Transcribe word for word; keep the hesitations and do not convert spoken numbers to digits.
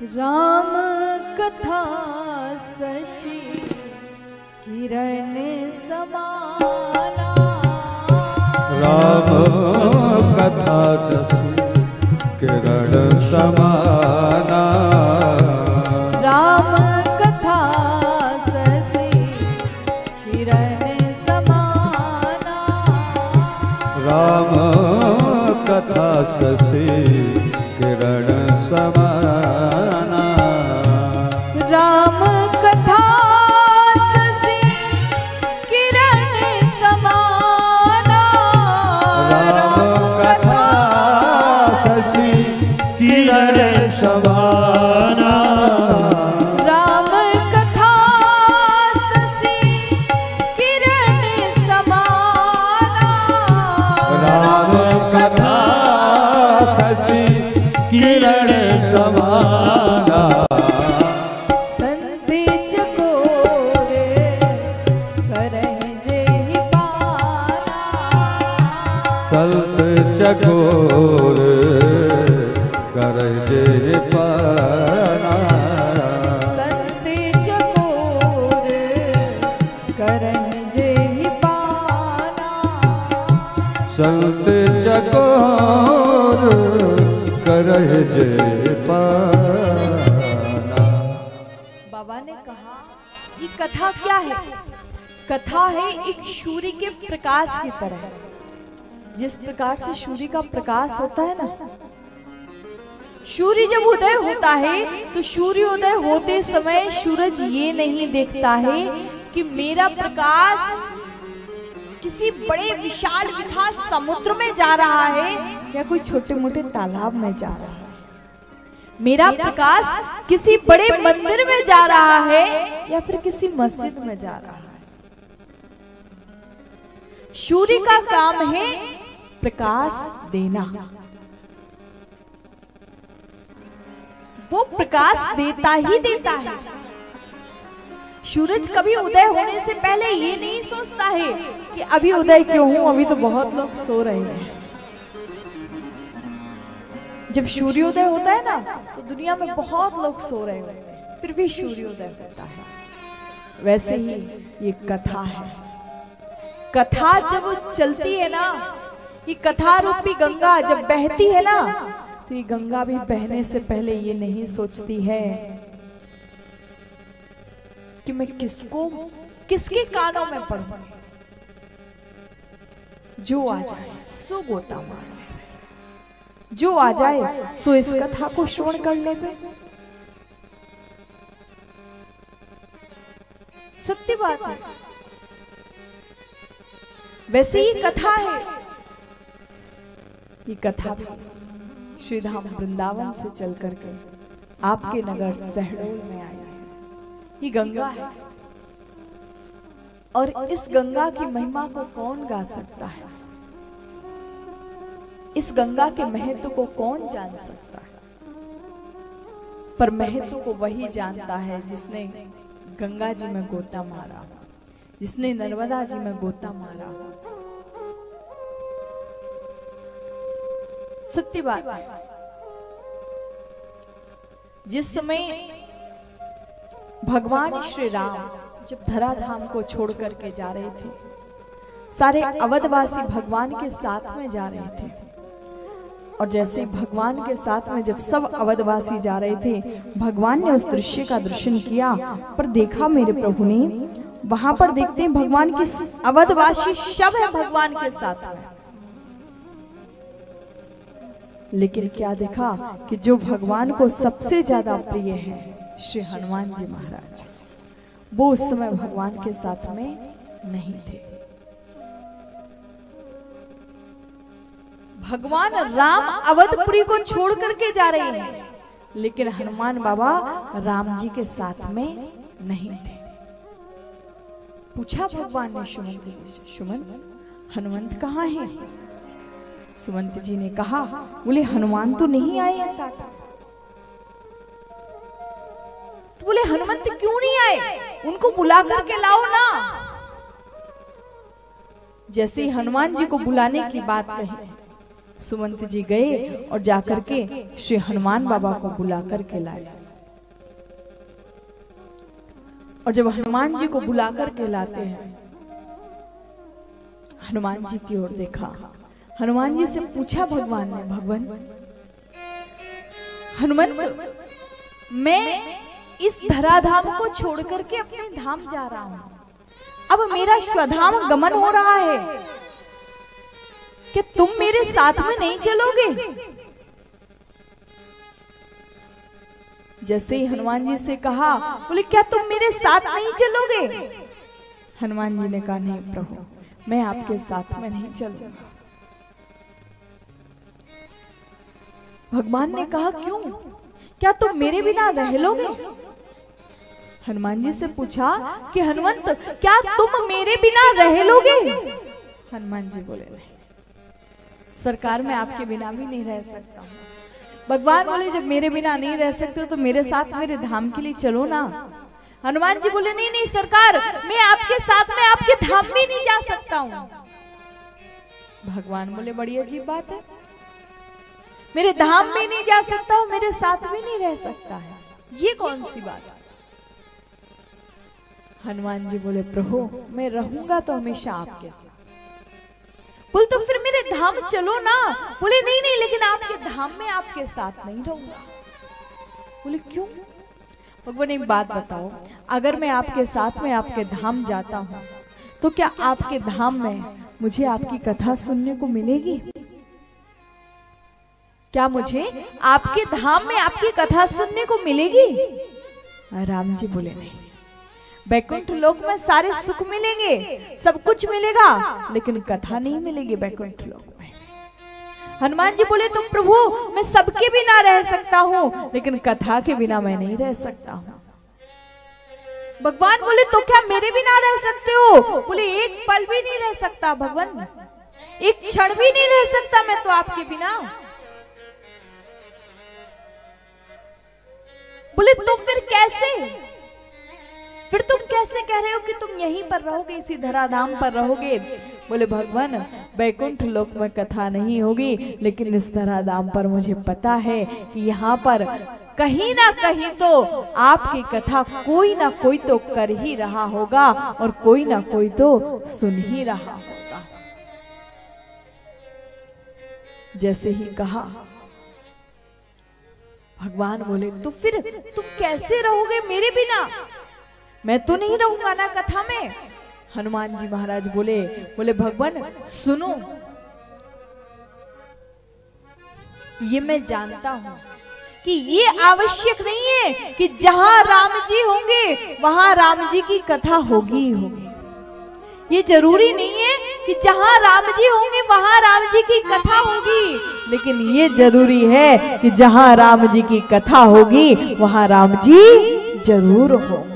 राम कथा शशि किरण समाना। राम कथा शशि किरण समाना। राम कथा शशि किरण समाना। राम कथा शशि किरण समाना। राम कथा शशि किरण समाना। राम कथा शशि किरण समाना। राम कथा शशि किरण समाना। राम कथा शशि किरण समाना। संत चकोर करहि जेहि पाना। संत चकोर करहि जेहि पाना। संत चकोर करहि जेहि पाना। संत चकोर करहि जेहि पाना। बाबा ने कहा ये कथा क्या है? कथा है एक सूर्य के प्रकाश की तरह। जिस प्रकार से सूर्य का प्रकाश होता है ना, सूर्य जब उदय होता है तो सूर्य उदय होते समय सूरज ये नहीं देखता है कि मेरा प्रकाश किसी बड़े विशाल विशाल समुद्र में जा रहा है या कोई छोटे मोटे तालाब में जा रहा है। मेरा प्रकाश किसी बड़े मंदिर में जा रहा है या फिर किसी मस्जिद में जा रहा है। सूर्य का काम है प्रकाश देना। वो प्रकाश देता ही देता है। सूरज कभी उदय होने से पहले ये नहीं सोचता है कि अभी उदय क्यों हूं, अभी तो बहुत लोग सो रहे हैं। जब सूर्योदय होता है ना तो दुनिया में बहुत लोग सो रहे होते हैं, फिर भी सूर्योदय होता है। वैसे ही ये कथा है। कथा जब चलती है ना, ये कथा रूपी गंगा जब बहती है ना, तो ये गंगा भी बहने से पहले ये नहीं सोचती है कि मैं किसको किसके कानों में पढ़ूं। जो आ जाए सो गोता मार ले, जो आ जाए सो इस कथा को श्रवण कर ले। सत्य बात है। वैसे ही कथा है। ये कथा श्री धाम वृंदावन से चल करके आपके नगर शहडोल में आई है। ये गंगा है और इस गंगा की महिमा को कौन गा सकता है? इस गंगा के महत्व को कौन जान सकता है? पर महत्व को वही जानता है जिसने गंगा जी में गोता मारा, जिसने नर्मदा जी में गोता मारा। सत्य बात है। जिस समय भगवान श्री राम जब धराधाम को छोड़ करके जा रहे थे, सारे अवधवासी भगवान के साथ में जा रहे थे। और जैसे भगवान के साथ में जब सब अवधवासी जा रहे थे, भगवान ने उस दृश्य का दर्शन किया। पर देखा मेरे प्रभु ने, वहां पर देखते हैं भगवान के अवधवासी सब है भगवान के साथ में। लेकिन क्या देखा कि जो भगवान को सबसे ज्यादा प्रिय है श्री हनुमान जी महाराज, वो उस समय भगवान के साथ में नहीं थे। भगवान राम अवधपुरी को छोड़ करके जा रहे हैं, लेकिन हनुमान बाबा राम जी के साथ में नहीं थे। पूछा भगवान ने सुमंत जी से, सुमंत हनुमंत कहाँ है? सुमंत जी ने कहा, बोले हनुमान तो नहीं आए हैं साथ। तो बोले हनुमंत क्यों नहीं आए? उनको बुला करके लाओ ना। जैसे ही हनुमान जी को बुलाने की बात कही, सुमंत जी गए और जाकर के श्री हनुमान बाबा को बुला करके लाए। और जब हनुमान जी को बुलाकर के लाते हैं, हनुमान जी की ओर देखा, हनुमान जी से पूछा भगवान ने, भगवान हनुमंत, मैं इस धराधाम को छोड़ करके अपने धाम जा रहा हूं, अब मेरा स्वधाम गमन हो रहा है, कि तुम मेरे साथ में नहीं चलोगे? जैसे ही हनुमान जी से कहा, बोले क्या तुम मेरे साथ नहीं चलोगे? हनुमान जी ने कहा, नहीं प्रभु, मैं आपके साथ में नहीं चलूंगा। भगवान ने कहा, क्यों? क्या तुम मेरे बिना रह लोगे? हनुमान जी से पूछा कि हनुमंत, क्या तुम मेरे बिना रह लोगे? हनुमान जी बोले, नहीं सरकार, मैं आपके बिना भी नहीं रह सकता हूँ। भगवान बोले, जब मेरे बिना नहीं रह सकते हो तो मेरे साथ मेरे धाम के लिए चलो ना। हनुमान जी बोले, नहीं नहीं सरकार, मैं आपके साथ में आपके धाम में नहीं जा सकता हूँ। भगवान बोले, बड़ी अजीब बात है, मेरे धाम में नहीं जा सकता हूँ, मेरे साथ में नहीं रह सकता है, ये कौन सी बात है? हनुमान जी बोले, प्रभु मैं रहूंगा तो हमेशा आपके साथ। बोल तो फिर मेरे धाम चलो ना। बोले, नहीं नहीं, लेकिन आपके धाम में आपके साथ नहीं रहूंगा। बोले, क्यों? भगवान एक बात बताओ, अगर मैं आपके साथ में आपके धाम जाता हूं तो क्या आपके धाम में मुझे आपकी कथा सुनने को मिलेगी? क्या मुझे आपके धाम में आपकी कथा सुनने को मिलेगी? राम जी बोले, नहीं, बैकुंठ लोक में सारे सुख मिलेंगे, सब कुछ मिलेगा, लेकिन कथा नहीं मिलेगी बैकुंठ लोक में। हनुमान जी बोले, तुम प्रभु मैं सबके बिना रह सकता हूँ, लेकिन कथा के बिना मैं नहीं रह सकता हूँ। भगवान बोले, तो क्या मेरे बिना रह सकते हो? बोले, एक पल भी नहीं रह सकता भगवान, एक क्षण भी नहीं रह सकता मैं तो आपके बिना। बोले, तो फिर कैसे? फिर तुम कैसे कह रहे हो कि तुम यहीं पर रहोगे, इसी धराधाम पर रहोगे? बोले, भगवान बैकुंठ लोक में कथा नहीं होगी, लेकिन इस धराधाम पर मुझे पता है कि यहाँ पर कहीं ना कहीं तो आपकी कथा कोई ना कोई तो कर ही रहा होगा और कोई ना कोई तो सुन ही रहा होगा। जैसे ही कहा, भगवान बोले, तो फिर तुम कैसे रहोगे मेरे बिना? मैं तो नहीं रहूंगा ना कथा में। हनुमान जी महाराज बोले बोले भगवान सुनो, ये मैं जानता हूं कि ये आवश्यक नहीं है कि जहां राम जी होंगे वहां राम जी की कथा होगी ही होगी। ये जरूरी नहीं है कि जहां राम जी होंगे वहां राम जी की कथा होगी, लेकिन ये जरूरी है कि जहां राम जी की कथा होगी वहां राम जी जरूर होंगे।